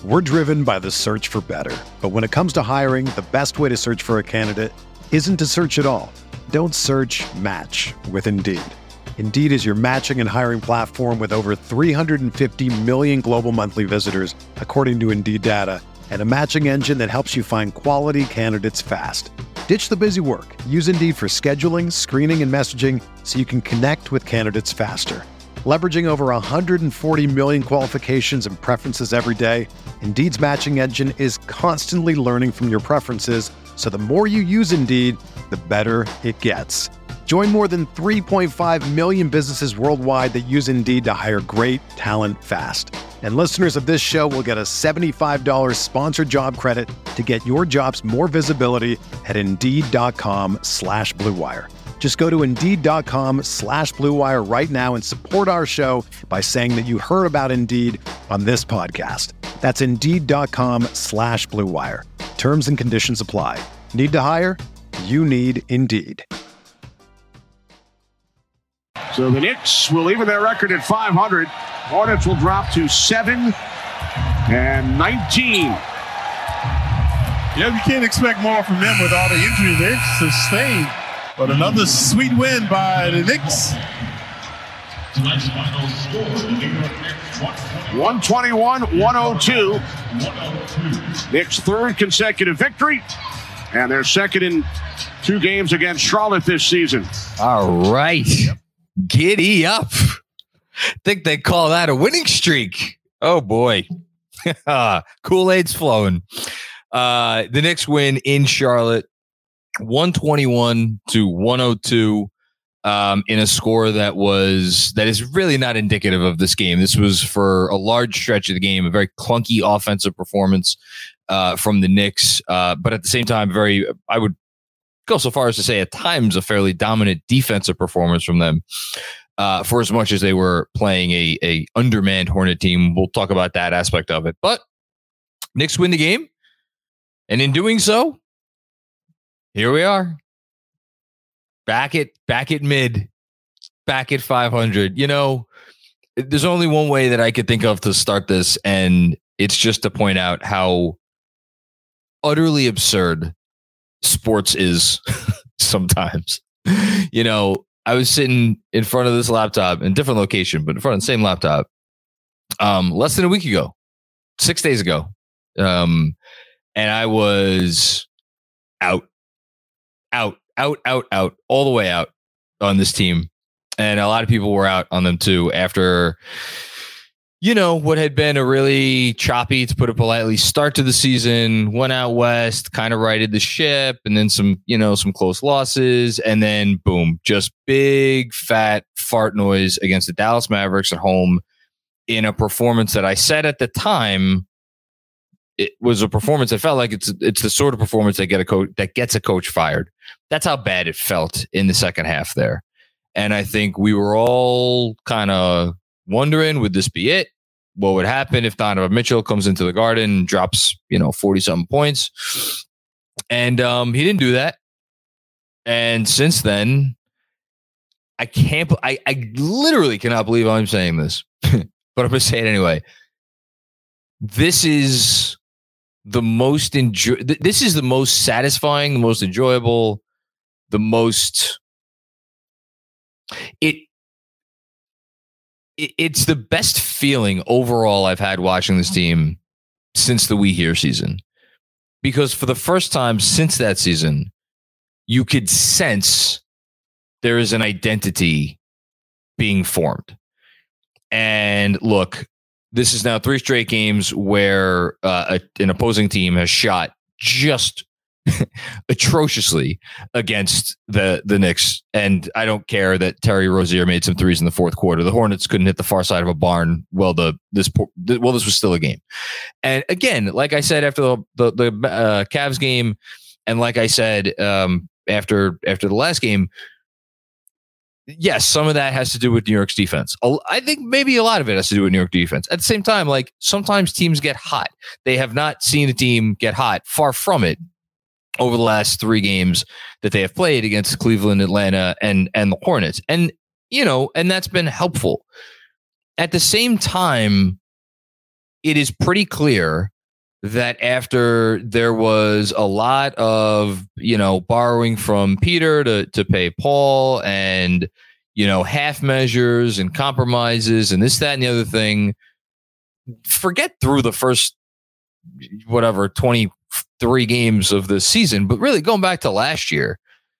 We're driven by the search for better. But when it comes to hiring, the best way to search for a candidate isn't to search at all. Don't search, match with Indeed. Indeed is your matching and hiring platform with over 350 million global monthly visitors, according to Indeed data, and a matching engine that helps you find quality candidates fast. Ditch the busy work. Use Indeed for scheduling, screening, and messaging so you can connect with candidates faster. Leveraging over 140 million qualifications and preferences every day, Indeed's matching engine is constantly learning from your preferences, so the more you use Indeed, the better it gets. Join more than 3.5 million businesses worldwide that use Indeed to hire great talent fast. And listeners of this show will get a $75 sponsored job credit to get your jobs more visibility at Indeed.com/Blue Wire. Just go to Indeed.com/Blue Wire right now and support our show by saying that you heard about Indeed on this podcast. That's Indeed.com/Blue Wire. Terms and conditions apply. Need to hire? You need Indeed. So the Knicks will even their record at 500. Hornets will drop to 7-19. Yeah, you can't expect more from them with all the injuries they've sustained. But another sweet win by the Knicks. 121-102. Knicks' third consecutive victory. And their second in 2 games against Charlotte this season. All right. Giddy up. Think they call that a winning streak. Oh, boy. Kool-Aid's flowing. The Knicks win in Charlotte, 121-102, in a score that is really not indicative of this game. This was, for a large stretch of the game, a very clunky offensive performance from the Knicks, but at the same time, I would go so far as to say at times a fairly dominant defensive performance from them, for as much as they were playing a undermanned Hornet team. We'll talk about that aspect of it. But Knicks win the game, and in doing so, here we are. Back at mid, back at 500. You know, there's only one way that I could think of to start this, and it's just to point out how utterly absurd sports is sometimes. You know, I was sitting in front of this laptop in a different location, but in front of the same laptop, less than a week ago, 6 days ago. And I was out, all the way out on this team. And a lot of people were out on them too after, you know, what had been a really choppy, to put it politely, start to the season. Went out west, kind of righted the ship, and then some close losses, and then boom, just big fat fart noise against the Dallas Mavericks at home in a performance that I said at the time it was a performance that felt like it's the sort of performance that gets a coach fired. That's how bad it felt in the second half there. And I think we were all kind of wondering, would this be it? What would happen if Donovan Mitchell comes into the Garden and drops, 40-something points? And he didn't do that. And since then, I literally cannot believe I'm saying this, but I'm going to say it anyway. This is the most satisfying, the most enjoyable, it's the best feeling overall I've had watching this team since the We Here season. Because for the first time since that season, you could sense there is an identity being formed. And look, this is now 3 straight games where an opposing team has shot just atrociously against the Knicks. And I don't care that Terry Rozier made some threes in the fourth quarter. The Hornets couldn't hit the far side of a barn. This was still a game. And again, like I said after the Cavs game, and like I said after the last game, yes, some of that has to do with New York's defense. I think maybe a lot of it has to do with New York defense. At the same time, like, sometimes teams get hot. They have not seen a team get hot. Far from it over the last 3 games that they have played against Cleveland, Atlanta, and the Hornets. And, and that's been helpful. At the same time, it is pretty clear that after there was a lot of, borrowing from Peter to pay Paul and, half measures and compromises and this, that, and the other thing, forget through the first, 23 games of the season, but really going back to last year,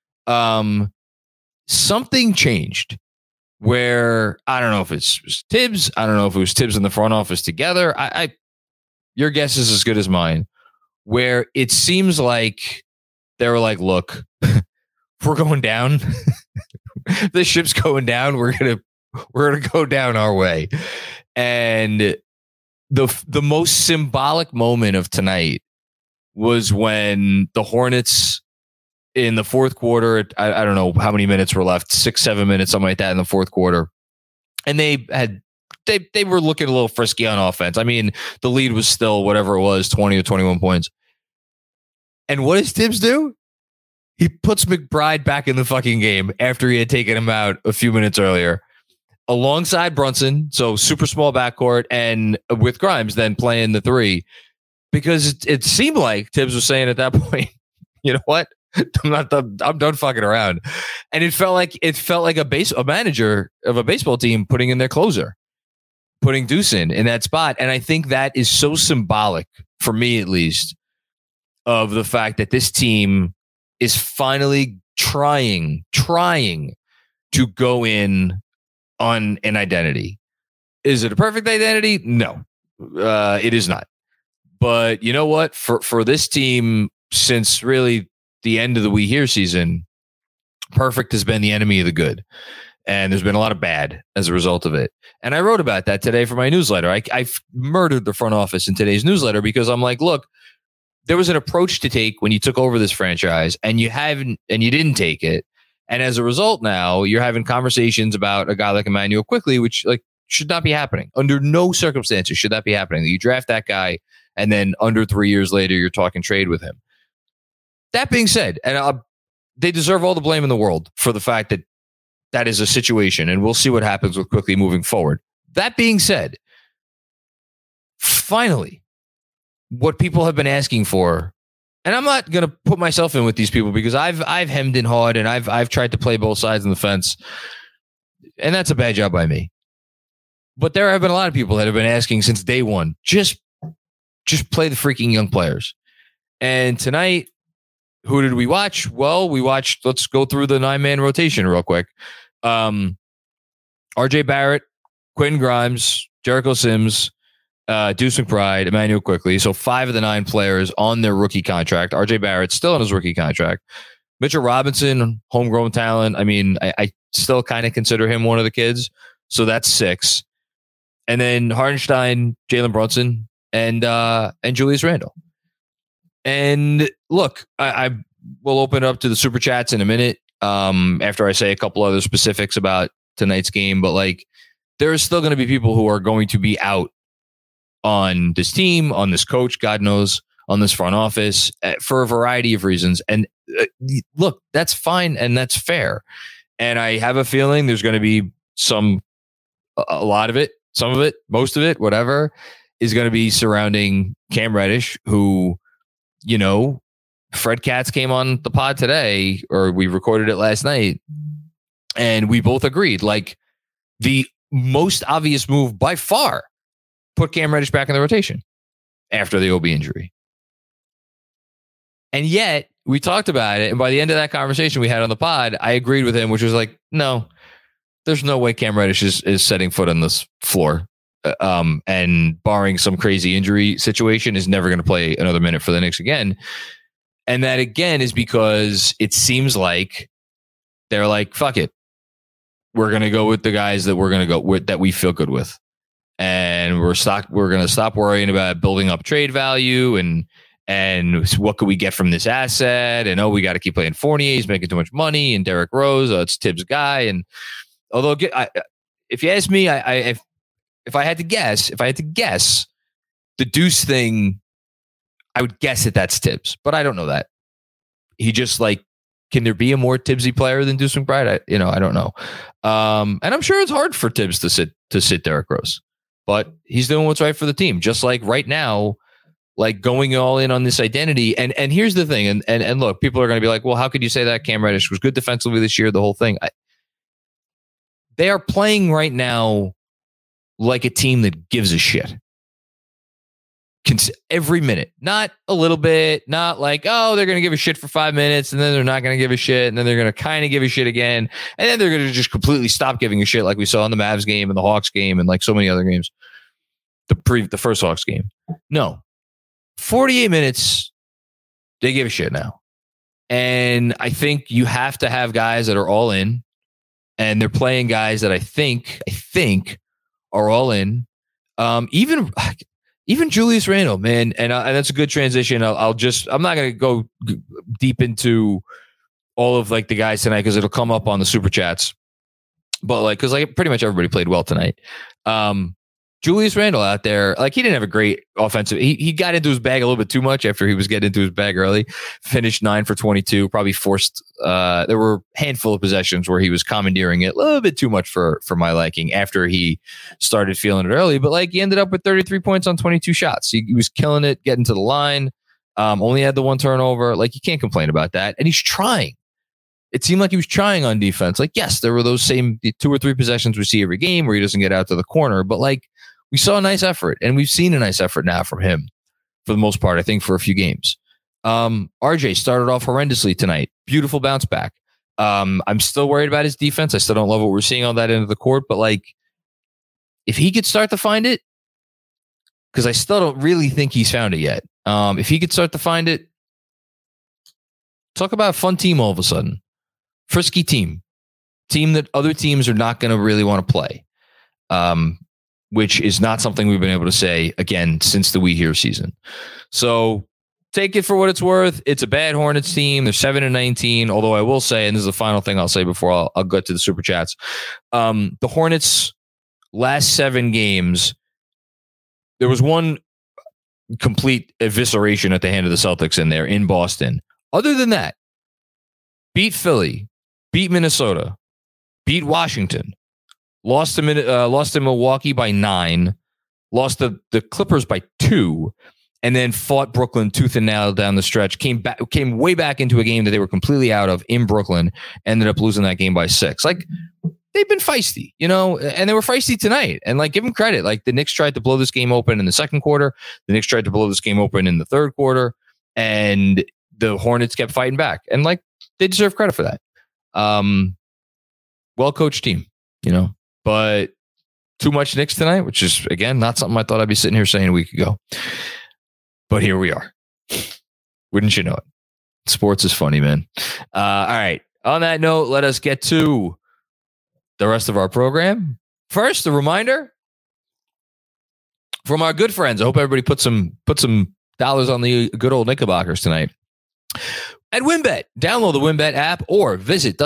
something changed where I don't know if it was Tibbs. I don't know if it was Tibbs in the front office together. Your guess is as good as mine, where it seems like they were like, look, we're going down. The ship's going down. We're going to go down our way. And the most symbolic moment of tonight was when the Hornets in the fourth quarter, I don't know how many minutes were left, 6-7 minutes, something like that in the fourth quarter. And they were looking a little frisky on offense. I mean, the lead was still whatever it was, 20 or 21 points. And what does Tibbs do? He puts McBride back in the fucking game after he had taken him out a few minutes earlier, alongside Brunson. So super small backcourt, and with Grimes then playing the three, because it seemed like Tibbs was saying at that point, you know what? I'm done fucking around. And it felt like a manager of a baseball team putting in their closer, putting Deuce in that spot. And I think that is so symbolic, for me at least, of the fact that this team is finally trying to go in on an identity. Is it a perfect identity? No, it is not. But you know what? For this team, since really the end of the We Here season, perfect has been the enemy of the good. And there's been a lot of bad as a result of it. And I wrote about that today for my newsletter. I murdered the front office in today's newsletter because I'm like, look, there was an approach to take when you took over this franchise and you didn't take it. And as a result, now you're having conversations about a guy like Emmanuel Quickley, which should not be happening. Under no circumstances should that be happening. You draft that guy and then under 3 years later, you're talking trade with him. That being said, and they deserve all the blame in the world for the fact that is a situation, and we'll see what happens with Quickley moving forward. That being said, finally, what people have been asking for, and I'm not going to put myself in with these people because I've hemmed and hawed and I've tried to play both sides of the fence, and that's a bad job by me. But there have been a lot of people that have been asking since day one, just play the freaking young players. And tonight, who did we watch? Well, let's go through the 9-man rotation real quick. RJ Barrett, Quentin Grimes, Jericho Sims, Deuce McBride, Emmanuel Quickley. So 5 of the 9 players on their rookie contract. RJ Barrett still on his rookie contract. Mitchell Robinson, homegrown talent. I mean, I still kind of consider him one of the kids. So that's 6. And then Hartenstein, Jalen Brunson, and Julius Randle. And look, I will open it up to the super chats in a minute after I say a couple other specifics about tonight's game. But there are still going to be people who are going to be out on this team, on this coach, God knows, on this front office for a variety of reasons. And look, that's fine and that's fair. And I have a feeling there's going to be a lot of it, some of it, most of it, whatever, is going to be surrounding Cam Reddish, who, Fred Katz came on the pod today, or we recorded it last night, and we both agreed, the most obvious move by far, put Cam Reddish back in the rotation after the OB injury. And yet, we talked about it, and by the end of that conversation we had on the pod, I agreed with him, which was no, there's no way Cam Reddish is setting foot on this floor. And barring some crazy injury situation, is never going to play another minute for the Knicks again. And that again is because it seems like they're like, fuck it. We're going to go with the guys that we're going to go with, that we feel good with. And we're going to stop worrying about building up trade value and what could we get from this asset? And we got to keep playing Fournier. He's making too much money. And Derrick Rose, it's Tibbs' guy. And although if you ask me, if I had to guess, the Deuce thing, I would guess that's Tibbs, but I don't know that. He just can there be a more Tibbsy player than Deuce McBride? I don't know. And I'm sure it's hard for Tibbs to sit Derrick Rose, but he's doing what's right for the team. Just like right now, like going all in on this identity. And here's the thing. And look, people are going to be like, well, how could you say that? Cam Reddish was good defensively this year, the whole thing. They are playing right now like a team that gives a shit. Every minute, not a little bit, not like, oh, they're going to give a shit for 5 minutes and then they're not going to give a shit and then they're going to kind of give a shit again. And then they're going to just completely stop giving a shit like we saw in the Mavs game and the Hawks game and like so many other games. The first Hawks game. No. 48 minutes, they give a shit now. And I think you have to have guys that are all in, and they're playing guys that I think are all in. Even Julius Randle, man, and that's a good transition. I'm not going to go deep into all of like the guys tonight because it'll come up on the super chats. But like, because like pretty much everybody played well tonight. Julius Randle out there, like he didn't have a great offensive. He got into his bag a little bit too much after he was getting into his bag early. Finished 9 for 22. Probably forced. There were a handful of possessions where he was commandeering it a little bit too much for my liking after he started feeling it early. But like he ended up with 33 points on 22 shots. He was killing it, getting to the line. Only had the 1 turnover. Like you can't complain about that. And he's trying. It seemed like he was trying on defense. Like yes, there were those same 2 or 3 possessions we see every game where he doesn't get out to the corner, but like. We saw a nice effort, and we've seen a nice effort now from him for the most part, I think, for a few games. RJ started off horrendously tonight. Beautiful bounce back. I'm still worried about his defense. I still don't love what we're seeing on that end of the court, but like, if he could start to find it, because I still don't really think he's found it yet. If he could start to find it, talk about a fun team all of a sudden. Frisky team that other teams are not going to really want to play. Which is not something we've been able to say, again, since the We Here season. So take it for what it's worth. It's a bad Hornets team. They're 7-19, although I will say, and this is the final thing I'll say before I'll go to the Super Chats, the Hornets' last 7 games, there was one complete evisceration at the hand of the Celtics in there in Boston. Other than that, beat Philly, beat Minnesota, beat Washington, lost to Milwaukee by 9, lost the Clippers by 2, and then fought Brooklyn tooth and nail down the stretch. Came way back into a game that they were completely out of in Brooklyn. Ended up losing that game by 6. Like they've been feisty, you know, and they were feisty tonight. And like give them credit. Like the Knicks tried to blow this game open in the second quarter. The Knicks tried to blow this game open in the third quarter, and the Hornets kept fighting back. And like they deserve credit for that. Well coached team, you know. But too much Knicks tonight, which is, again, not something I thought I'd be sitting here saying a week ago. But here we are. Wouldn't you know it? Sports is funny, man. All right. On that note, let us get to the rest of our program. First, a reminder from our good friends. I hope everybody put some dollars on the good old Knickerbockers tonight. At WynnBET, download the WynnBET app or visit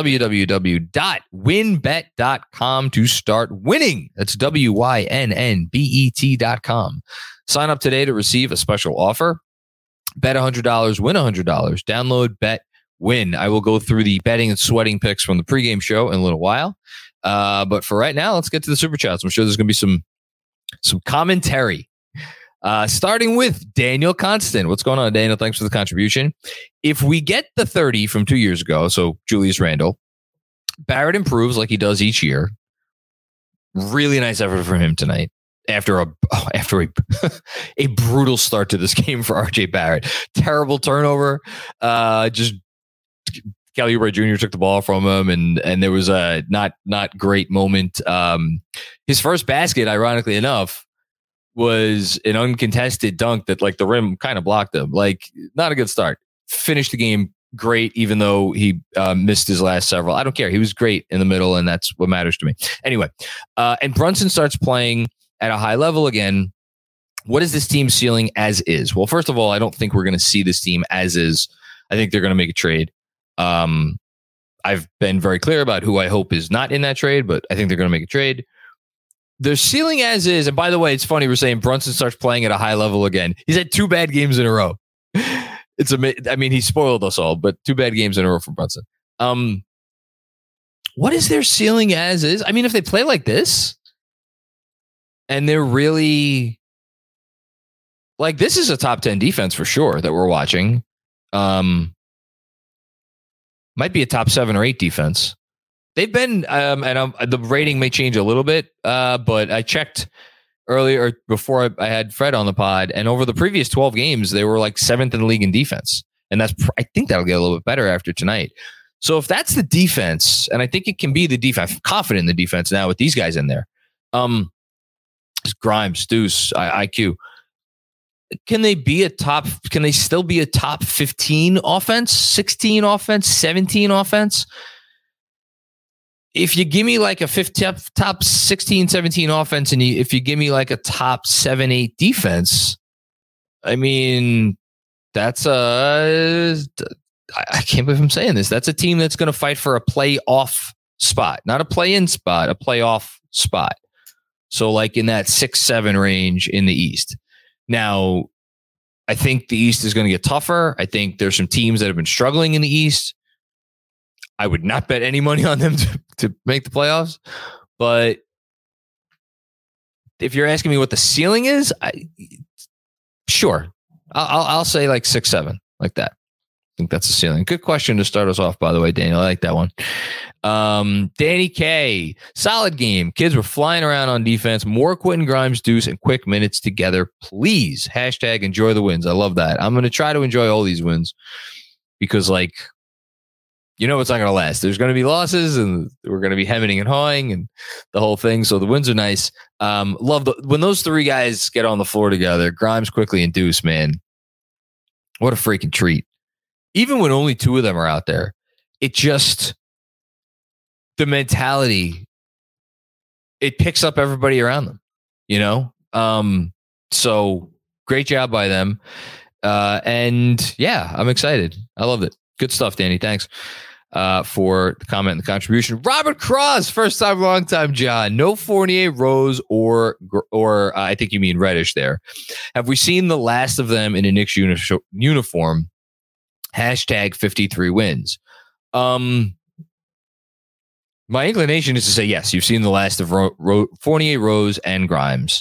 www.wynnbet.com to start winning. That's WYNNBET.com. Sign up today to receive a special offer. Bet $100, win $100. Download Bet Win. I will go through the betting and sweating picks from the pregame show in a little while. But for right now, let's get to the Super Chats. I'm sure there's going to be some commentary. Starting with Daniel Constant. What's going on, Daniel? Thanks for the contribution. If we get the 30 from 2 years ago, so Julius Randle, Barrett improves like he does each year. Really nice effort from him tonight after a brutal start to this game for RJ Barrett. Terrible turnover. Just Kelly Oubre Jr. took the ball from him, and there was a not great moment. His first basket, ironically enough, was an uncontested dunk that like the rim kind of blocked him. Like not a good start. Finished the game great, even though he missed his last several. I don't care. He was great in the middle, and that's what matters to me. Anyway, and Brunson starts playing at a high level again. What is this team ceiling as is? Well, first of all, I don't think we're going to see this team as is. I think they're going to make a trade. I've been very clear about who I hope is not in that trade, but I think they're going to make a trade. Their ceiling as is, and by the way, it's funny we're saying Brunson starts playing at a high level again. He's had 2 bad games in a row. It's I mean, he spoiled us all, but 2 bad games in a row for Brunson. What is their ceiling as is? I mean, if they play like this, and they're really like this is a top 10 defense for sure that we're watching. Might be a top 7 or 8 defense. They've been, the rating may change a little bit, but I checked earlier before I had Fred on the pod, and over the previous 12 games, they were like 7th in the league in defense. And I think that'll get a little bit better after tonight. So if that's the defense, and I think it can be the defense, I'm confident in the defense now with these guys in there. Grimes, Deuce, IQ. Can they still be a top 15 offense, 16 offense, 17 offense? If you give me like a top 16, 17 offense, and if you give me like a top 7, 8 defense, I mean, that's I can't believe I'm saying this. That's a team that's going to fight for a playoff spot, not a play-in spot, a playoff spot. So like in that 6-7 range in the East. Now, I think the East is going to get tougher. I think there's some teams that have been struggling in the East. I would not bet any money on them to make the playoffs. But if you're asking me what the ceiling is, sure. I'll say like 6-7, like that. I think that's the ceiling. Good question to start us off, by the way, Daniel. I like that one. Danny K, solid game. Kids were flying around on defense. More Quentin Grimes, Deuce, and quick minutes together, please. Hashtag enjoy the wins. I love that. I'm going to try to enjoy all these wins because, like, it's not going to last. There's going to be losses, and we're going to be hemming and hawing and the whole thing. So the wins are nice. Love when those 3 guys get on the floor together, Grimes, Quickly, and Deuce, man. What a freaking treat. Even when only 2 of them are out there, the mentality, it picks up everybody around them, So great job by them. And yeah, I'm excited. I loved it. Good stuff, Danny. Thanks for the comment and the contribution. Robert Cross, first time, long time, John. No Fournier, Rose, or I think you mean Reddish there. Have we seen the last of them in a Knicks uniform? Hashtag 53 wins. My inclination is to say yes. You've seen the last of Fournier, Rose, and Grimes.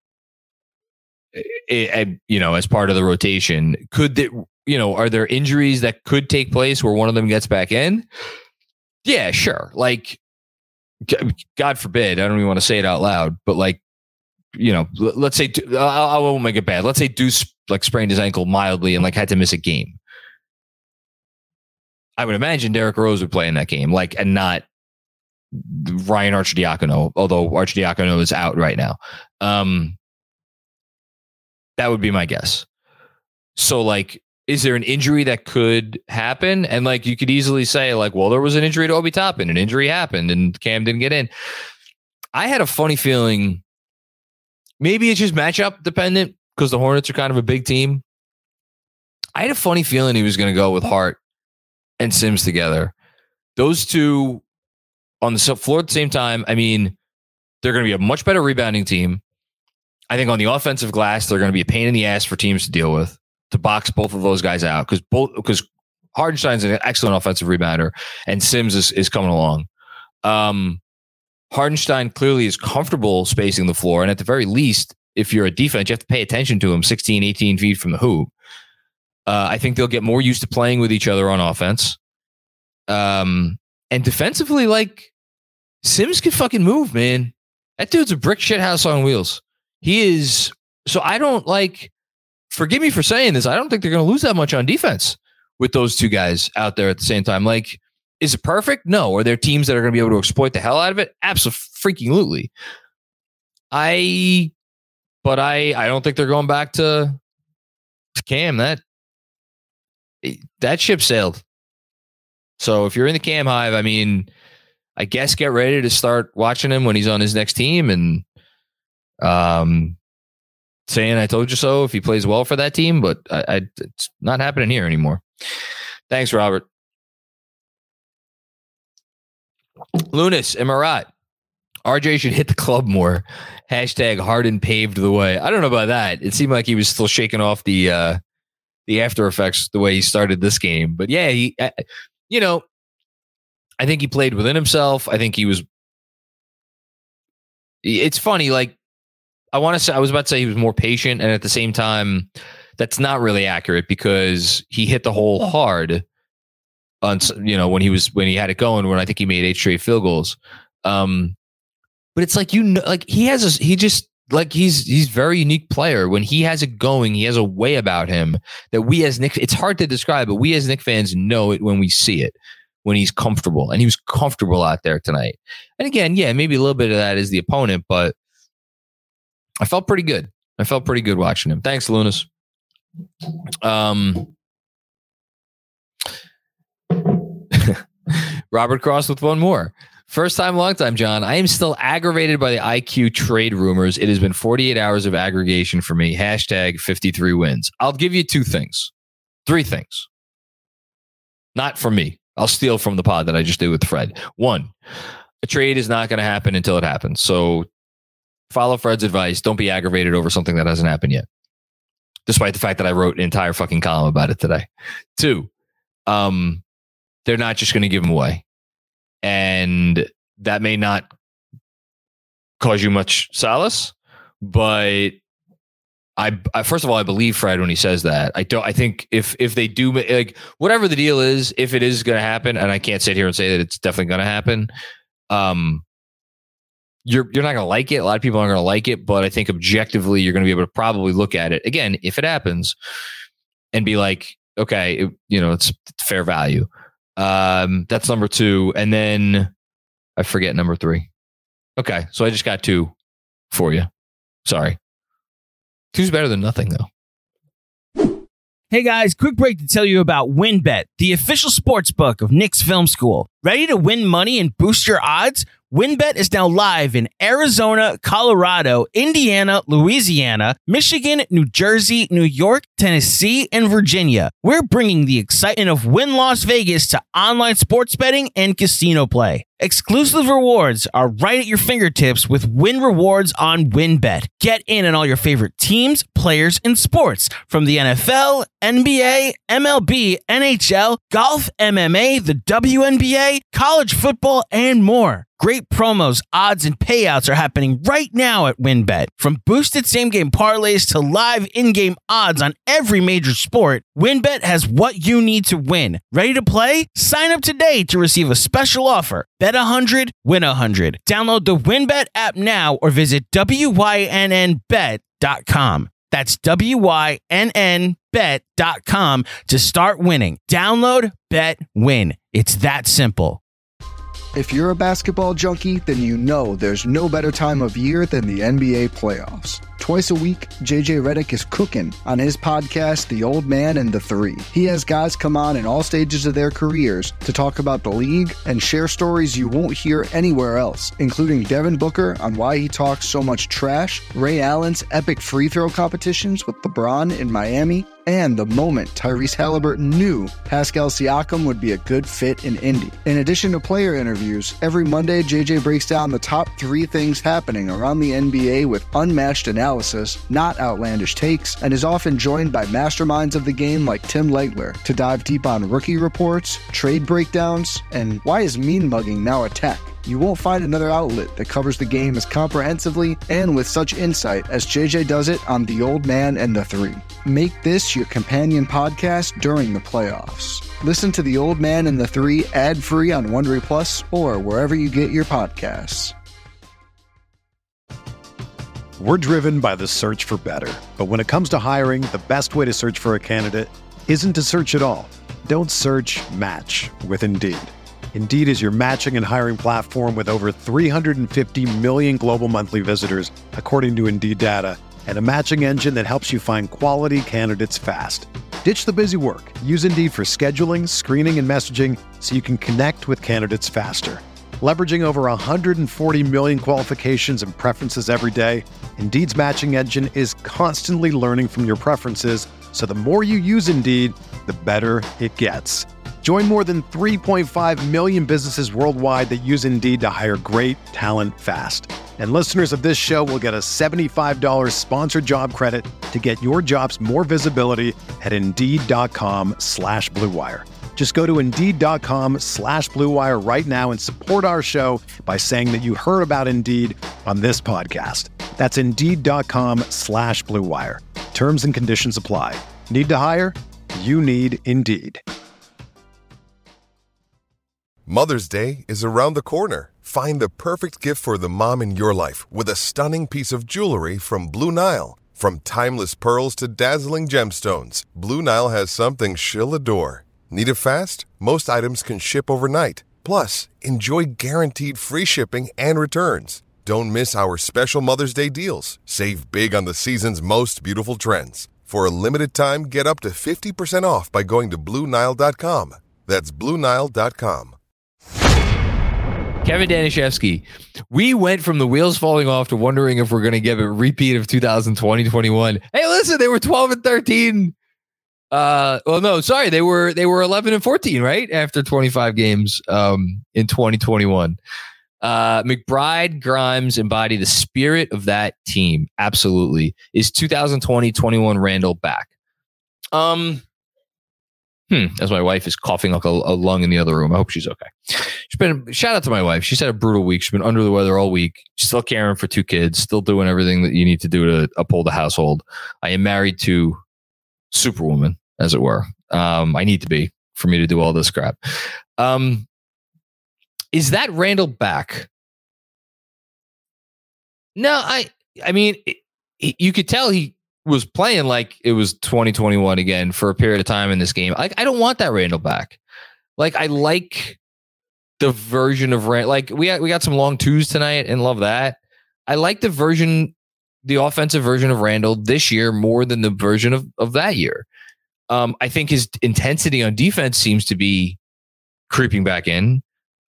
As part of the rotation. Are there injuries that could take place where one of them gets back in? Yeah, sure. Like, God forbid, I don't even want to say it out loud, but like, let's say, I won't make it bad. Let's say Deuce like sprained his ankle mildly and like had to miss a game. I would imagine Derrick Rose would play in that game, like, and not Ryan Arcidiacono, although Arcidiacono is out right now. That would be my guess. So, like, is there an injury that could happen? And, like, you could easily say, like, well, there was an injury to Obi Toppin. An injury happened, and Cam didn't get in. I had a funny feeling maybe it's just matchup dependent because the Hornets are kind of a big team. I had a funny feeling he was going to go with Hart and Sims together. Those two on the floor at the same time. I mean, they're going to be a much better rebounding team. I think on the offensive glass, they're going to be a pain in the ass for teams to deal with, to box both of those guys out because Hardenstein's an excellent offensive rebounder and Sims is coming along. Hardenstein clearly is comfortable spacing the floor. And at the very least, if you're a defense, you have to pay attention to him 16, 18 feet from the hoop. I think they'll get more used to playing with each other on offense. And defensively, like, Sims can fucking move, man. That dude's a brick shit house on wheels. He is. So I don't forgive me for saying this. I don't think they're going to lose that much on defense with those two guys out there at the same time. Like, is it perfect? No. Are there teams that are going to be able to exploit the hell out of it? Absolutely. I don't think they're going back to Cam. That ship sailed. So if you're in the Cam hive, I mean, I guess get ready to start watching him when he's on his next team and saying I told you so if he plays well for that team, but it's not happening here anymore. Thanks, Robert. Lunas, Emirat. RJ should hit the club more. Hashtag Harden paved the way. I don't know about that. It seemed like he was still shaking off the after effects the way he started this game. But yeah, I think he played within himself. I think it's funny, like, I was about to say he was more patient, and at the same time, that's not really accurate because he hit the hole hard on, when he had it going, when I think he made 8 straight field goals. But it's like, he's a very unique player. When he has it going, he has a way about him that we as Knicks, it's hard to describe, but we as Knicks fans know it when we see it, when he's comfortable. And he was comfortable out there tonight. And again, yeah, maybe a little bit of that is the opponent, but I felt pretty good. I felt pretty good watching him. Thanks, Lunas. Robert Cross with one more. First time, long time, John. I am still aggravated by the IQ trade rumors. It has been 48 hours of aggregation for me. Hashtag 53 wins. I'll give you 3 things. Not from me. I'll steal from the pod that I just did with Fred. 1, a trade is not going to happen until it happens. So follow Fred's advice. Don't be aggravated over something that hasn't happened yet. Despite the fact that I wrote an entire fucking column about it today. 2, they're not just going to give them away. And that may not cause you much solace, but I first of all, I believe Fred when he says that. I think if they do, like, whatever the deal is, if it is going to happen, and I can't sit here and say that it's definitely going to happen, you're not going to like it. A lot of people aren't going to like it, but I think objectively, you're going to be able to probably look at it again if it happens and be like, okay, it's fair value. That's number 2. And then I forget number 3. Okay. So I just got 2 for you. Sorry. 2's better than nothing though. Hey guys, quick break to tell you about WynnBET, the official sports book of Knicks Film School. Ready to win money and boost your odds? WynnBET is now live in Arizona, Colorado, Indiana, Louisiana, Michigan, New Jersey, New York, Tennessee, and Virginia. We're bringing the excitement of Wynn Las Vegas to online sports betting and casino play. Exclusive rewards are right at your fingertips with Wynn Rewards on WynnBET. Get in on all your favorite teams, players, and sports from the NFL, NBA, MLB, NHL, golf, MMA, the WNBA, college football, and more. Great promos, odds, and payouts are happening right now at WynnBET. From boosted same-game parlays to live in-game odds on every major sport, WynnBET has what you need to win. Ready to play? Sign up today to receive a special offer. Bet 100, win 100. Download the WynnBET app now or visit WYNNBet.com. That's WYNNBet.com to start winning. Download, bet, win. It's that simple. If you're a basketball junkie, then you know there's no better time of year than the NBA playoffs. Twice a week, JJ Redick is cooking on his podcast, The Old Man and the Three. He has guys come on in all stages of their careers to talk about the league and share stories you won't hear anywhere else, including Devin Booker on why he talks so much trash, Ray Allen's epic free throw competitions with LeBron in Miami, and the moment Tyrese Halliburton knew Pascal Siakam would be a good fit in Indy. In addition to player interviews, every Monday JJ breaks down the top 3 things happening around the NBA with unmatched analysis, not outlandish takes, and is often joined by masterminds of the game like Tim Legler to dive deep on rookie reports, trade breakdowns, and why is mean mugging now a tech? You won't find another outlet that covers the game as comprehensively and with such insight as JJ does it on The Old Man and the Three. Make this your companion podcast during the playoffs. Listen to The Old Man and the Three ad-free on Wondery Plus or wherever you get your podcasts. We're driven by the search for better. But when it comes to hiring, the best way to search for a candidate isn't to search at all. Don't search, match with Indeed. Indeed is your matching and hiring platform with over 350 million global monthly visitors, according to Indeed data, and a matching engine that helps you find quality candidates fast. Ditch the busy work. Use Indeed for scheduling, screening, and messaging so you can connect with candidates faster. Leveraging over 140 million qualifications and preferences every day, Indeed's matching engine is constantly learning from your preferences, so the more you use Indeed, the better it gets. Join more than 3.5 million businesses worldwide that use Indeed to hire great talent fast. And listeners of this show will get a $75 sponsored job credit to get your jobs more visibility at Indeed.com/Blue Wire. Just go to Indeed.com/Blue Wire right now and support our show by saying that you heard about Indeed on this podcast. That's Indeed.com/Blue Wire. Terms and conditions apply. Need to hire? You need Indeed. Mother's Day is around the corner. Find the perfect gift for the mom in your life with a stunning piece of jewelry from Blue Nile. From timeless pearls to dazzling gemstones, Blue Nile has something she'll adore. Need it fast? Most items can ship overnight. Plus, enjoy guaranteed free shipping and returns. Don't miss our special Mother's Day deals. Save big on the season's most beautiful trends. For a limited time, get up to 50% off by going to BlueNile.com. That's BlueNile.com. Kevin Danishevsky, we went from the wheels falling off to wondering if we're going to get a repeat of 2020-21. Hey, listen, they were 12-13. They were 11-14, right? After 25 games in 2021. McBride, Grimes embody the spirit of that team. Absolutely. Is 2020-21 Randall back? As my wife is coughing like a lung in the other room. I hope she's okay. Shout out to my wife. She's had a brutal week. She's been under the weather all week. She's still caring for 2 kids, still doing everything that you need to do to uphold the household. I am married to Superwoman, as it were. I need to be for me to do all this crap. Is that Randall back? No, I mean, you could tell he was playing like it was 2021 again for a period of time in this game. I don't want that Randall back. Like, I like the version of Randall. Like, we got some long twos tonight and love that. I like the offensive version of Randall this year more than the version of that year. I think his intensity on defense seems to be creeping back in.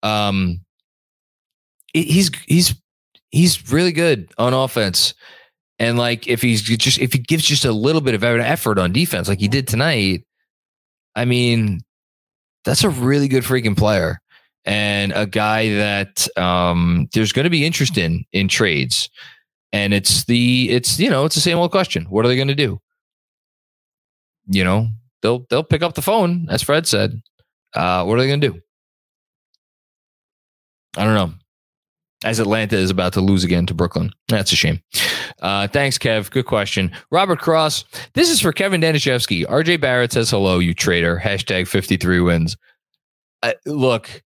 He's really good on offense. And like, if he gives just a little bit of effort on defense, like he did tonight, I mean, that's a really good freaking player and a guy that there's going to be interest in trades. And it's the same old question. What are they going to do? They'll pick up the phone, as Fred said. What are they going to do? I don't know. As Atlanta is about to lose again to Brooklyn. That's a shame. Thanks, Kev. Good question. Robert Cross. This is for Kevin Danishevsky. RJ Barrett says hello, you traitor. Hashtag 53 wins. Look,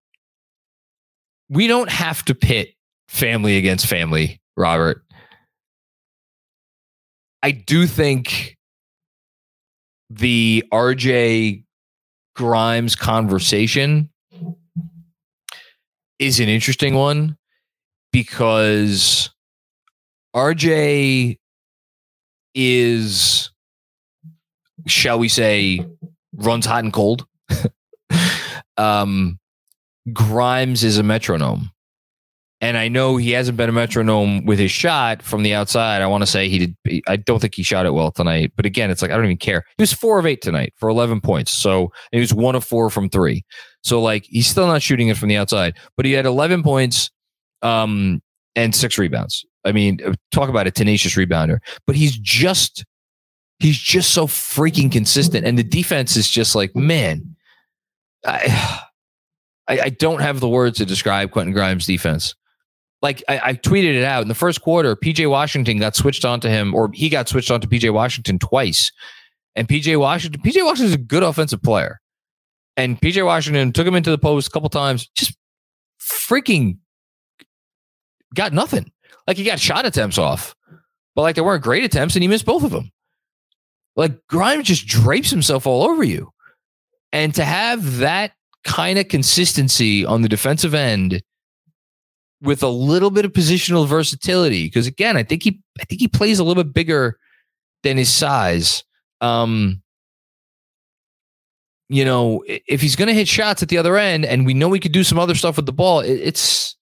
we don't have to pit family against family, Robert. I do think the RJ Grimes conversation is an interesting one because RJ is, shall we say, runs hot and cold. Grimes is a metronome. And I know he hasn't been a metronome with his shot from the outside. I want to say I don't think he shot it well tonight. But again, it's like, I don't even care. He was 4 of 8 tonight for 11 points. So he was 1 of 4 from 3. So like, he's still not shooting it from the outside, but he had 11 points and 6 rebounds. I mean, talk about a tenacious rebounder, but he's just so freaking consistent. And the defense is just like, man, I don't have the words to describe Quentin Grimes' defense. Like I tweeted it out in the first quarter, PJ Washington got switched onto him, or he got switched onto PJ Washington twice. And PJ Washington is a good offensive player. And PJ Washington took him into the post a couple times, just freaking got nothing. Like, he got shot attempts off, but like, they weren't great attempts, and he missed both of them. Like, Grimes just drapes himself all over you. And to have that kind of consistency on the defensive end with a little bit of positional versatility, because again, I think he plays a little bit bigger than his size. If he's going to hit shots at the other end, and we know he could do some other stuff with the ball, it's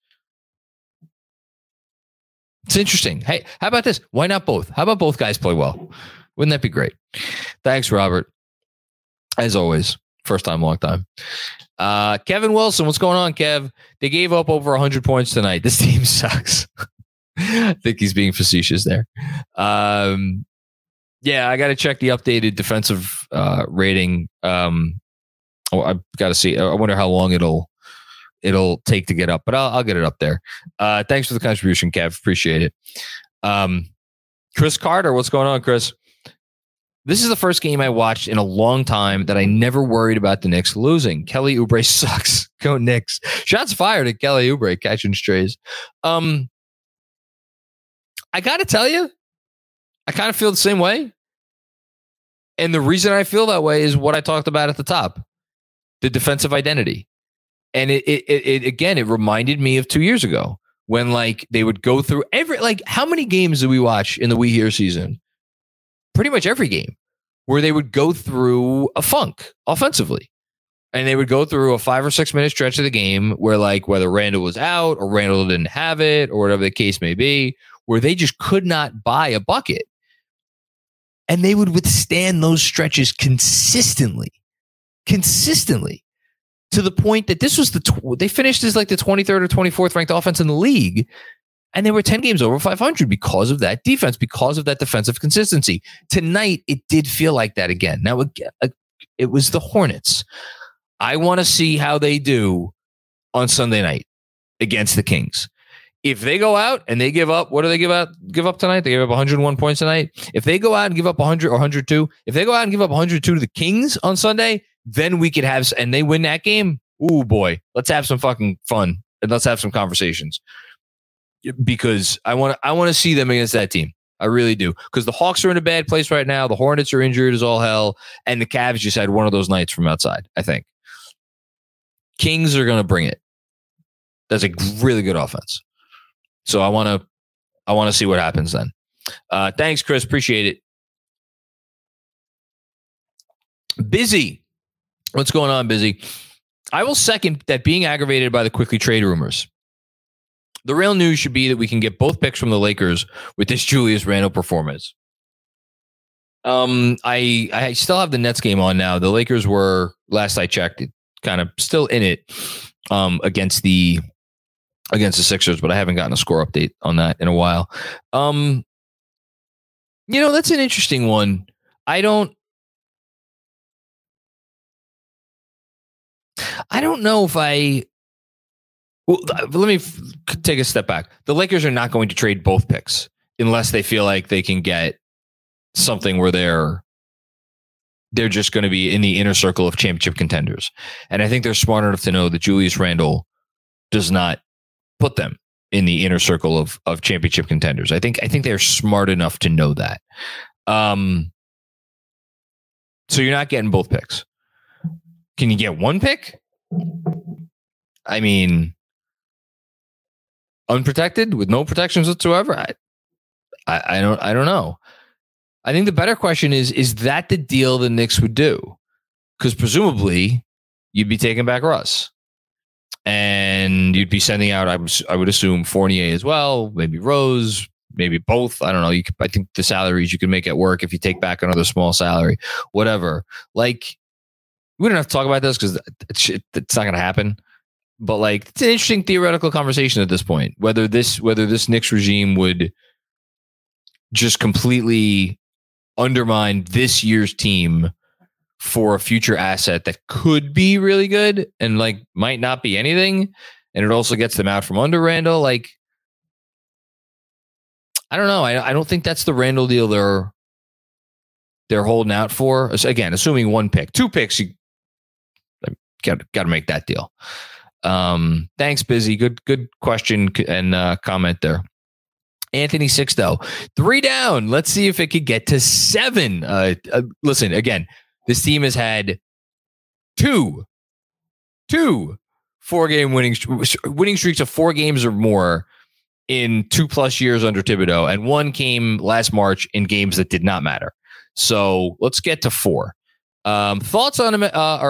interesting. Hey, how about this? Why not both? How about both guys play well? Wouldn't that be great? Thanks, Robert. As always, first time, long time. Kevin Wilson, what's going on, Kev? They gave up over 100 points tonight. This team sucks. I think he's being facetious there. Yeah, I got to check the updated defensive rating. I've got to see. I wonder how long it'll take to get up, but I'll get it up there. Thanks for the contribution, Kev. Appreciate it. Chris Carter, what's going on, Chris? This is the first game I watched in a long time that I never worried about the Knicks losing. Kelly Oubre sucks. Go Knicks. Shots fired at Kelly Oubre catching strays. I got to tell you, I kind of feel the same way. And the reason I feel that way is what I talked about at the top, the defensive identity. And it again, it reminded me of 2 years ago when like they would go through how many games did we watch in the We Here season? Pretty much every game where they would go through a funk offensively. And they would go through a 5 or 6 minute stretch of the game where like whether Randall was out or Randall didn't have it or whatever the case may be, where they just could not buy a bucket. And they would withstand those stretches consistently to the point that this was they finished as like the 23rd or 24th ranked offense in the league. And they were 10 games over 500 because of that defense, because of that defensive consistency. Tonight, it did feel like that again. Now, it was the Hornets. I want to see how they do on Sunday night against the Kings. If they go out and they give up, what do they give up tonight? They give up 101 points tonight. If they go out and give up 100 or 102, if they go out and give up 102 to the Kings on Sunday, then we could have, and they win that game. Ooh, boy, let's have some fucking fun and let's have some conversations. Because I want to see them against that team. I really do. Because the Hawks are in a bad place right now. The Hornets are injured as all hell. And the Cavs just had one of those nights from outside, I think. Kings are going to bring it. That's a really good offense. So I want to see what happens then. Thanks, Chris. Appreciate it. Busy. What's going on, Busy? I will second that being aggravated by the quickly trade rumors. The real news should be that we can get both picks from the Lakers with this Julius Randle performance. I still have the Nets game on now. The Lakers were, last I checked, kind of still in it against the Sixers, but I haven't gotten a score update on that in a while. That's an interesting one. I don't know if well, let me take a step back. The Lakers are not going to trade both picks unless they feel like they can get something where they're just going to be in the inner circle of championship contenders. And I think they're smart enough to know that Julius Randle does not put them in the inner circle of championship contenders. I think they're smart enough to know that. So you're not getting both picks. Can you get one pick? I mean, unprotected with no protections whatsoever. I don't know. I think the better question is that the deal the Knicks would do? Because presumably you'd be taking back Russ and you'd be sending out, I would assume, Fournier as well, maybe Rose, maybe both. I don't know. I think the salaries you can make it work if you take back another small salary, whatever. Like, we don't have to talk about this because it's not going to happen. But like, it's an interesting theoretical conversation at this point, whether this Knicks regime would just completely undermine this year's team for a future asset that could be really good and like might not be anything. And it also gets them out from under Randall. Like, I don't know. I don't think that's the Randall deal they're holding out for. Again, assuming one pick, 2 picks, you got to make that deal. Thanks, Busy. Good question and comment there. Anthony Sixto, 3 down. Let's see if it could get to 7. Listen, again, this team has had two 4-game winning streaks of 4 games or more in 2+ years under Thibodeau, and 1 came last March in games that did not matter. So let's get to 4. Thoughts on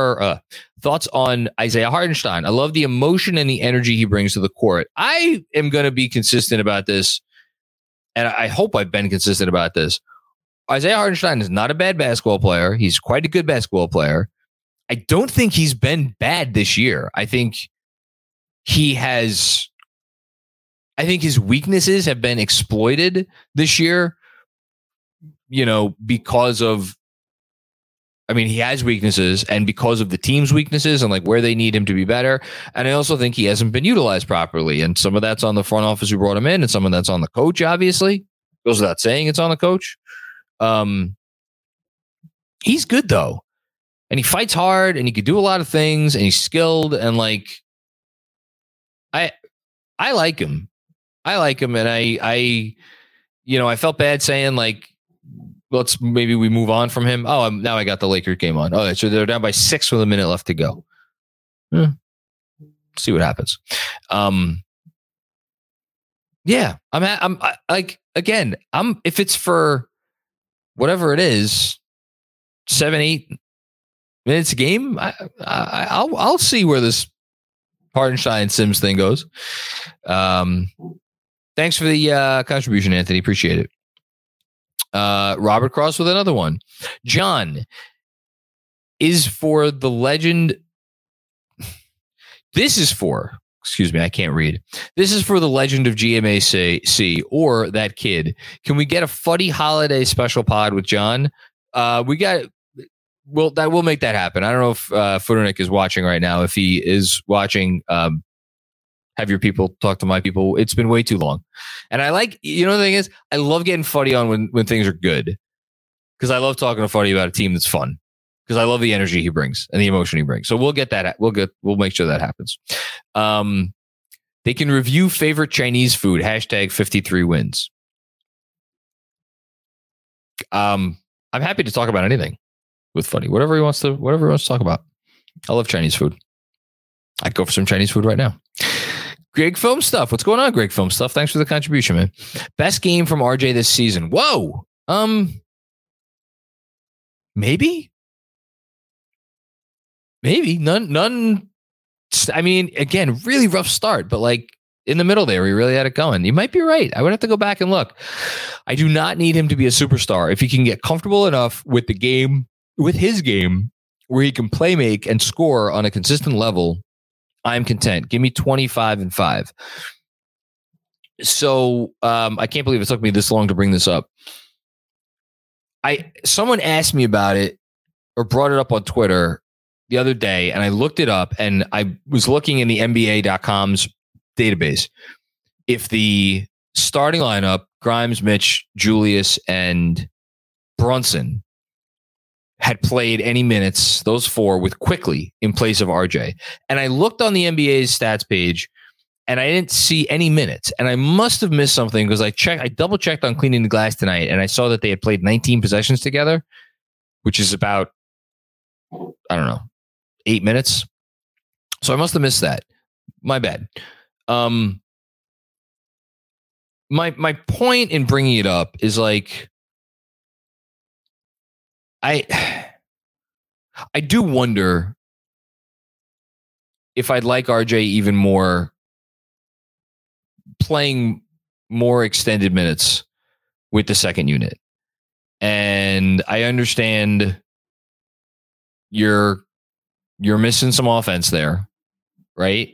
Isaiah Hartenstein. I love the emotion and the energy he brings to the court. I am going to be consistent about this, and I hope I've been consistent about this. Isaiah Hartenstein is not a bad basketball player. He's quite a good basketball player. I don't think he's been bad this year. I think his weaknesses have been exploited this year, because of, he has weaknesses, and because of the team's weaknesses and like where they need him to be better. And I also think he hasn't been utilized properly. And some of that's on the front office who brought him in, and some of that's on the coach, obviously. Goes without saying it's on the coach. He's good though. And he fights hard and he could do a lot of things and he's skilled and like I like him. And I felt bad saying like maybe we move on from him. Oh, now I got the Lakers game on. Oh, so they're down by 6 with a minute left to go. See what happens. Yeah, I'm like, again, if it's for whatever it is, 7-8 minutes a game, I'll see where this Hartenstein Sims thing goes. Thanks for the contribution, Anthony. Appreciate it. Robert Cross with another one. John, is for the legend. I can't read. This is for the legend of GMAC or that kid. Can we get a Fuddy Holiday special pod with John? We'll make that happen. I don't know if Footernick is watching right now. If he is watching, have your people talk to my people. It's been way too long. And I like, the thing is, I love getting Fuddy on when things are good. Because I love talking to Fuddy about a team that's fun. Because I love the energy he brings and the emotion he brings. So we'll get that. We'll make sure that happens. They can review favorite Chinese food. #53wins. I'm happy to talk about anything with Fuddy. Whatever he wants to talk about. I love Chinese food. I'd go for some Chinese food right now. Greg Film Stuff. What's going on, Greg Film Stuff? Thanks for the contribution, man. Best game from RJ this season. Whoa. Maybe none. I mean, again, really rough start, but like in the middle there, he really had it going. You might be right. I would have to go back and look. I do not need him to be a superstar. If he can get comfortable enough with the game, with his game, where he can play make and score on a consistent level, I'm content. Give me 25 and 5. So I can't believe it took me this long to bring this up. Someone asked me about it or brought it up on Twitter the other day, and I looked it up, and I was looking in the NBA.com's database. If the starting lineup, Grimes, Mitch, Julius, and Brunson, had played any minutes, those 4 with Quickly in place of RJ. And I looked on the NBA's stats page, and I didn't see any minutes. And I must have missed something because I double checked on Cleaning the Glass tonight, and I saw that they had played 19 possessions together, which is about, I don't know, 8 minutes. So I must have missed that. My bad. My point in bringing it up is like, I do wonder if I'd like RJ even more playing more extended minutes with the second unit. And I understand you're missing some offense there, right?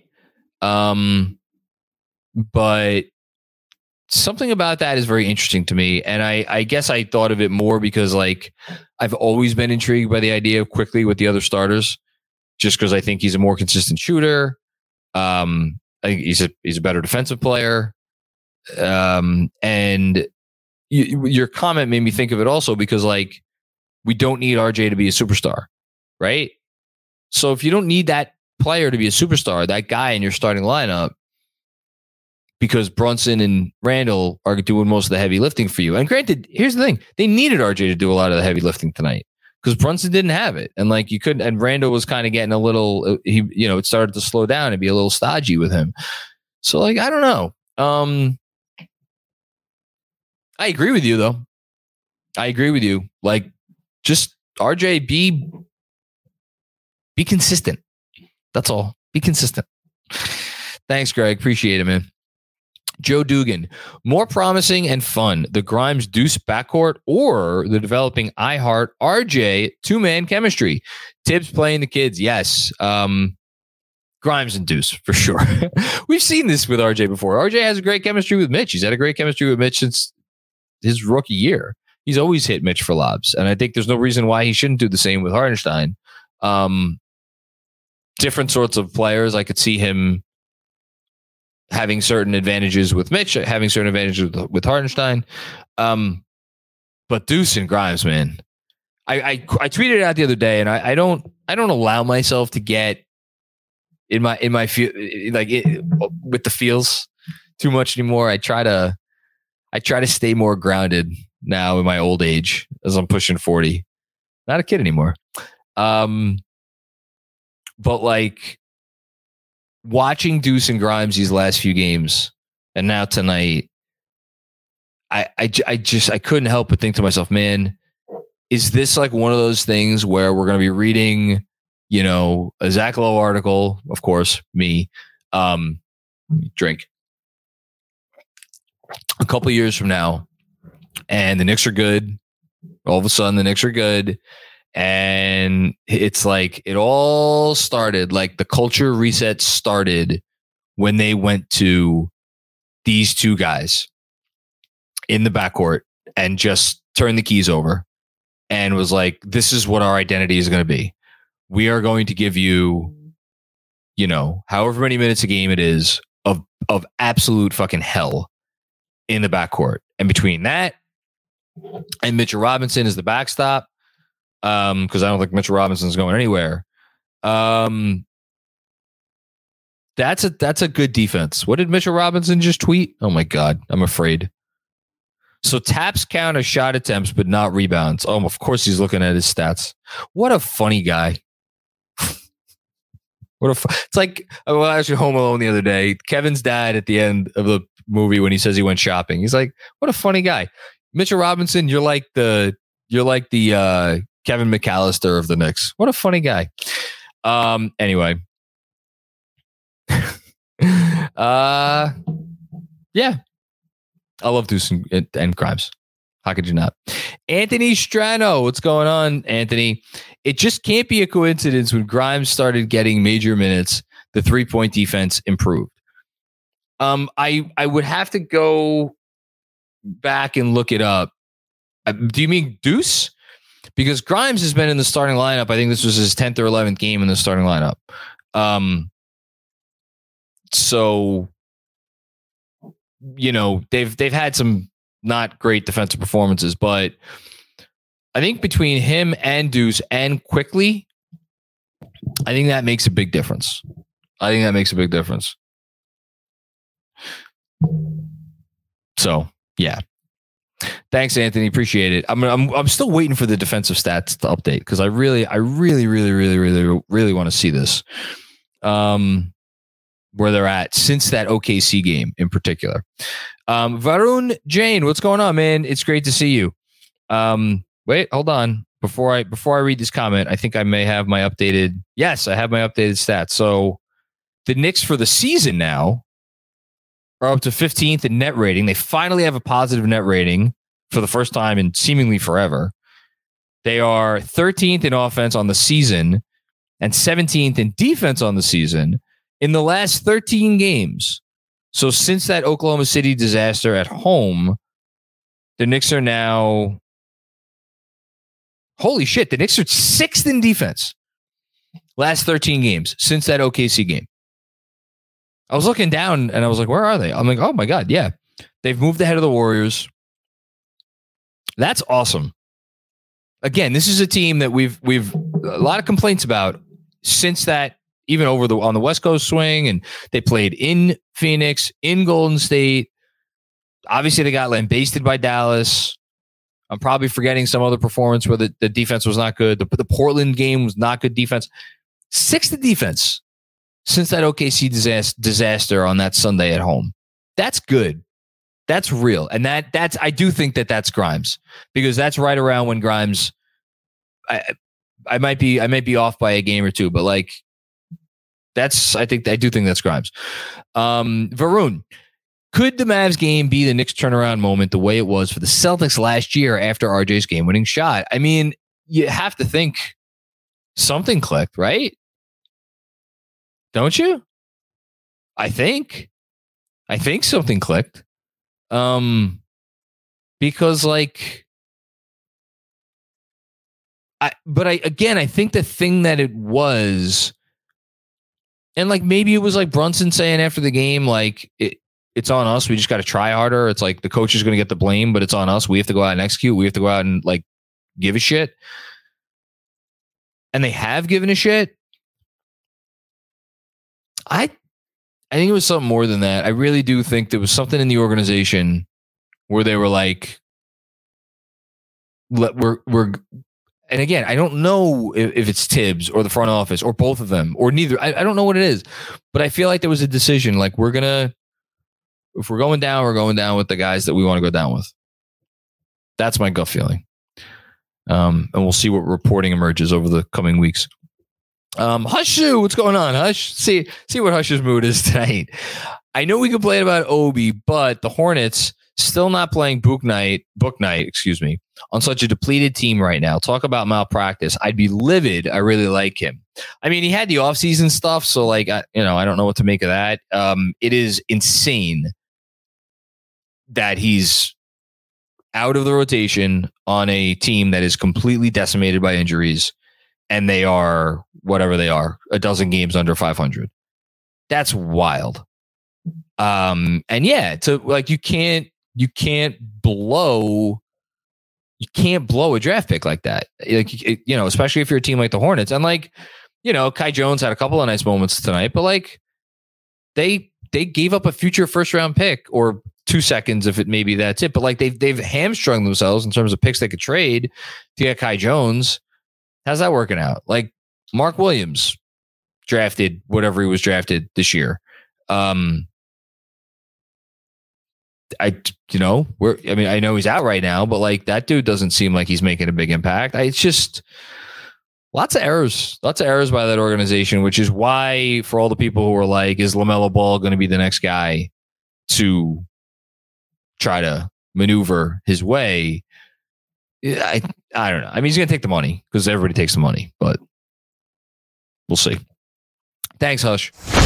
But something about that is very interesting to me. And I guess I thought of it more because like I've always been intrigued by the idea of Quickly with the other starters, just because I think he's a more consistent shooter. I think he's a better defensive player. And your comment made me think of it also because like we don't need RJ to be a superstar, right? So if you don't need that player to be a superstar, that guy in your starting lineup, because Brunson and Randall are doing most of the heavy lifting for you. And granted, here's the thing. They needed RJ to do a lot of the heavy lifting tonight because Brunson didn't have it. And like you couldn't, and Randall was kind of getting a little, it started to slow down and be a little stodgy with him. So like, I don't know. I agree with you though. I agree with you. Like just RJ, be consistent. That's all. Be consistent. Thanks, Greg. Appreciate it, man. Joe Dugan, more promising and fun, the Grimes Deuce backcourt or the developing iHeart RJ 2-man chemistry. Tibbs playing the kids. Yes. Grimes and Deuce for sure. We've seen this with RJ before. RJ has a great chemistry with Mitch. He's had a great chemistry with Mitch since his rookie year. He's always hit Mitch for lobs. And I think there's no reason why he shouldn't do the same with Hartenstein. Different sorts of players. I could see him having certain advantages with Mitch, having certain advantages with Hartenstein. But Deuce and Grimes, man, I tweeted it out the other day, and I don't allow myself to get in my feel with the feels too much anymore. I try to stay more grounded now in my old age as I'm pushing 40. Not a kid anymore. But like watching Deuce and Grimes these last few games, and now tonight, I couldn't help but think to myself, man, is this like one of those things where we're going to be reading, a Zach Lowe article, of course, me, drink a couple years from now, and the Knicks are good. All of a sudden, the Knicks are good. And it's like it all started, like the culture reset started when they went to these two guys in the backcourt and just turned the keys over and was like, this is what our identity is going to be. We are going to give you, however many minutes a game it is of absolute fucking hell in the backcourt. And between that and Mitchell Robinson is the backstop, because I don't think Mitchell Robinson's going anywhere. That's a good defense. What did Mitchell Robinson just tweet? Oh my God, I'm afraid. So taps count as shot attempts, but not rebounds. Oh, of course he's looking at his stats. What a funny guy. It's like I was actually Home Alone the other day. Kevin's dad at the end of the movie when he says he went shopping. He's like, what a funny guy. Mitchell Robinson, you're like the Kevin McAllister of the Knicks. What a funny guy. Anyway. Yeah. I love Deuce and Grimes. How could you not? Anthony Strano. What's going on, Anthony? It just can't be a coincidence when Grimes started getting major minutes, the 3-point defense improved. I would have to go back and look it up. Do you mean Deuce? Because Grimes has been in the starting lineup. I think this was his 10th or 11th game in the starting lineup. So, they've had some not great defensive performances, but I think between him and Deuce and Quickly, I think that makes a big difference. So, yeah. Thanks, Anthony. Appreciate it. I'm still waiting for the defensive stats to update because I really want to see this. Where they're at since that OKC game in particular. Varun Jain, what's going on, man? It's great to see you. Wait, hold on. Before I read this comment, I think I may have my updated. Yes, I have my updated stats. So the Knicks for the season now are up to 15th in net rating. They finally have a positive net rating for the first time in seemingly forever. They are 13th in offense on the season and 17th in defense on the season in the last 13 games. So since that Oklahoma City disaster at home, the Knicks are now... Holy shit, the Knicks are 6th in defense. Last 13 games since that OKC game. I was looking down and I was like, where are they? I'm like, oh my God, yeah. They've moved ahead of the Warriors. That's awesome. Again, this is a team that we've a lot of complaints about since that, even on the West Coast swing, and they played in Phoenix, in Golden State. Obviously, they got lambasted by Dallas. I'm probably forgetting some other performance where the defense was not good. The Portland game was not good defense. 6th in defense since that OKC disaster on that Sunday at home. That's good. That's real. And I do think that's Grimes, because that's right around when Grimes, I might be off by a game or two, but like, I do think that's Grimes. Varun, could the Mavs game be the Knicks turnaround moment the way it was for the Celtics last year after RJ's game-winning shot? I mean, you have to think something clicked, right? Don't you? I think something clicked. Because like, I think the thing that it was And like maybe it was like Brunson saying after the game, like it's on us. We just got to try harder. It's like the coach is going to get the blame, but it's on us. We have to go out and execute. We have to go out and like give a shit. And they have given a shit. I think it was something more than that. I really do think there was something in the organization where they were like, we're and again, I don't know if it's Tibbs or the front office or both of them or neither. I don't know what it is, but I feel like there was a decision like if we're going down, we're going down with the guys that we want to go down with. That's my gut feeling. And we'll see what reporting emerges over the coming weeks. Hush, what's going on? Hush, see what Hush's mood is tonight. I know we complain about Obi, but the Hornets still not playing book night, on such a depleted team right now. Talk about malpractice. I'd be livid. I really like him. I mean, he had the offseason stuff, so like, I don't know what to make of that. It is insane that he's out of the rotation on a team that is completely decimated by injuries, and they are whatever they are, a dozen games under 500. That's wild. And yeah, to like you can't blow a draft pick like that. Like, especially if you're a team like the Hornets. And like, Kai Jones had a couple of nice moments tonight, but like they gave up a future first round pick or 2 seconds if it maybe that's it. But like they've hamstrung themselves in terms of picks they could trade to get Kai Jones. How's that working out? Like Mark Williams drafted whatever he was drafted this year. I know he's out right now, but like that dude doesn't seem like he's making a big impact. It's just lots of errors by that organization, which is why for all the people who are like, is LaMelo Ball going to be the next guy to try to maneuver his way? I don't know. I mean, he's going to take the money because everybody takes the money, but we'll see. Thanks, Hush.